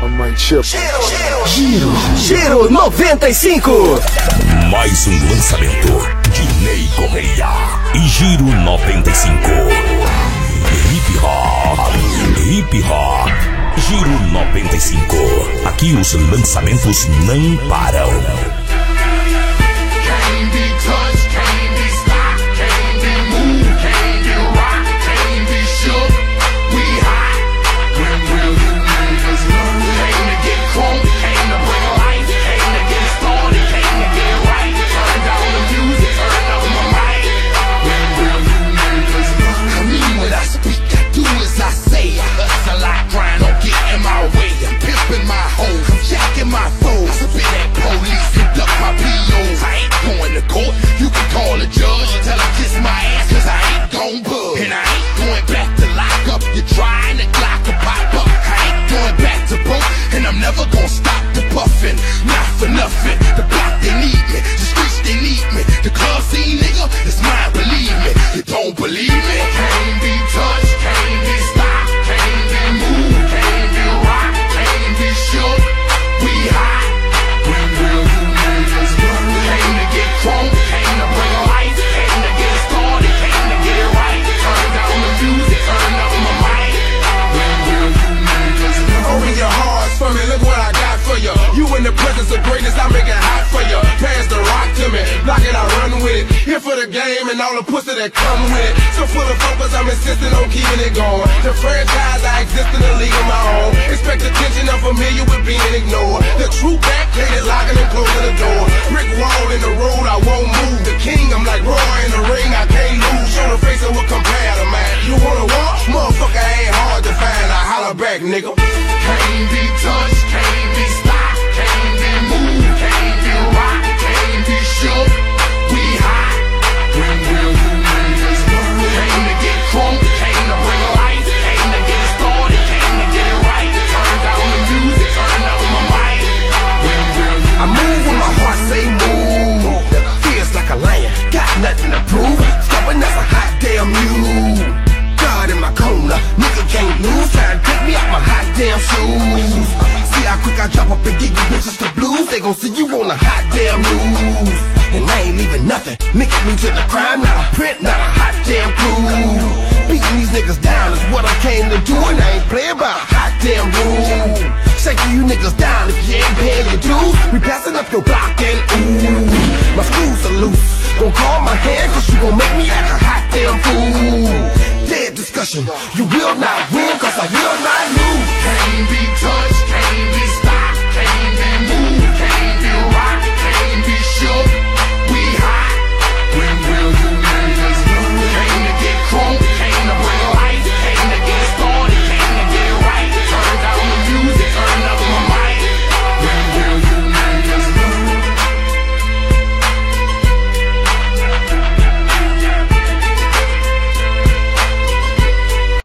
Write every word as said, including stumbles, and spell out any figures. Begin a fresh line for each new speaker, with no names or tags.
Giro, Giro, Giro noventa e cinco.
Mais um lançamento de Ney Correia e Giro noventa e cinco. Hip Hop, Hip Hop, Giro noventa e cinco. Aqui os lançamentos não param.
And all the pussy that come with it. So full of focus, I'm insisting on keeping it going. The franchise, I exist in a league of my own. Expect attention, I'm familiar with being ignored. The true back, hated locking and closing the door. Brick wall in the road, I won't move. The king, I'm like Roy in the ring, I can't lose. Show the face of what compare to mine. You wanna walk? Motherfucker ain't hard to find. I holler back, nigga. Can't be touched, can't be stopped, can't be moved, can't be rocked, can't be shook. We hot. When will you niggas learn? Came to get crunk, came to bring life, came to get it started, came to get it right. Turn down the music, turn up my mic. When will you I move when my heart say move. Feels like a lion, got nothing to prove. Stubborn as a hot damn mule. God in my corner, nigga can't lose. Try to take me out my hot damn shoes. See how quick I drop up and give you bitches the blues. They gon' see you on the hot damn news. And I ain't leaving nothing, mixing me to the crime, not a print, not a hot damn clue. Beating these niggas down is what I came to do, and I ain't playing by a hot damn rule. Shaking you niggas down if you ain't paying your dues. We passing up your block and ooh, my screws are loose. Gon' call my hand cause you gon' make me act a hot damn fool. Dead discussion, you will not win cause I will not